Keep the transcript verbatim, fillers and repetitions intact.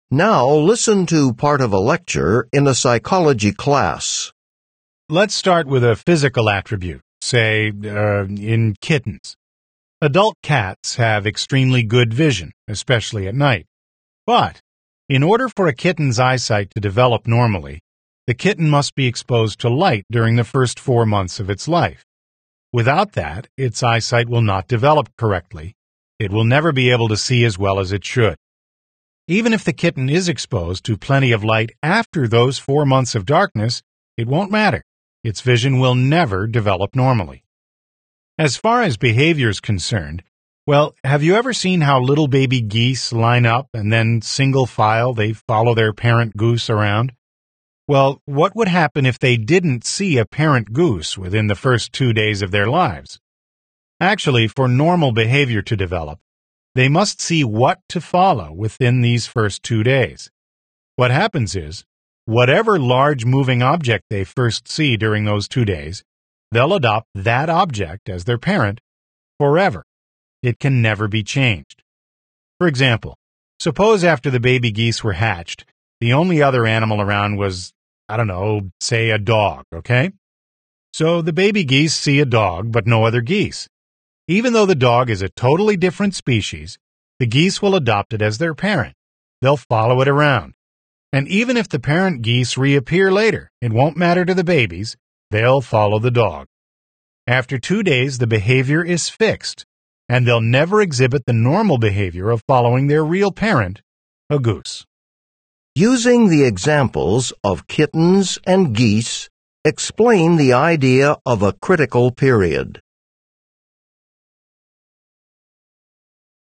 Now listen to part of a lecture in a psychology class. Let's start with a physical attribute, say, uh, in kittens. Adult cats have extremely good vision, especially at night. But in order for a kitten's eyesight to develop normally, the kitten must be exposed to light during the first four months of its life. Without that, its eyesight will not develop correctly. It will never be able to see as well as it should. Even if the kitten is exposed to plenty of light after those four months of darkness, it won't matter. Its vision will never develop normally. As far as behavior is concerned, well, have you ever seen how little baby geese line up and then single file they follow their parent goose around? Well, what would happen if they didn't see a parent goose within the first two days of their lives? Actually, for normal behavior to develop, they must see what to follow within these first two days. What happens is, whatever large moving object they first see during those two days, they'll adopt that object as their parent forever. It can never be changed. For example, suppose after the baby geese were hatched, the only other animal around was, I don't know, say a dog, okay? So the baby geese see a dog, but no other geese. Even though the dog is a totally different species, the geese will adopt it as their parent. They'll follow it around. And even if the parent geese reappear later, it won't matter to the babies. They'll follow the dog. After two days, the behavior is fixed, and they'll never exhibit the normal behavior of following their real parent, a goose. Using the examples of kittens and geese, explain the idea of a critical period.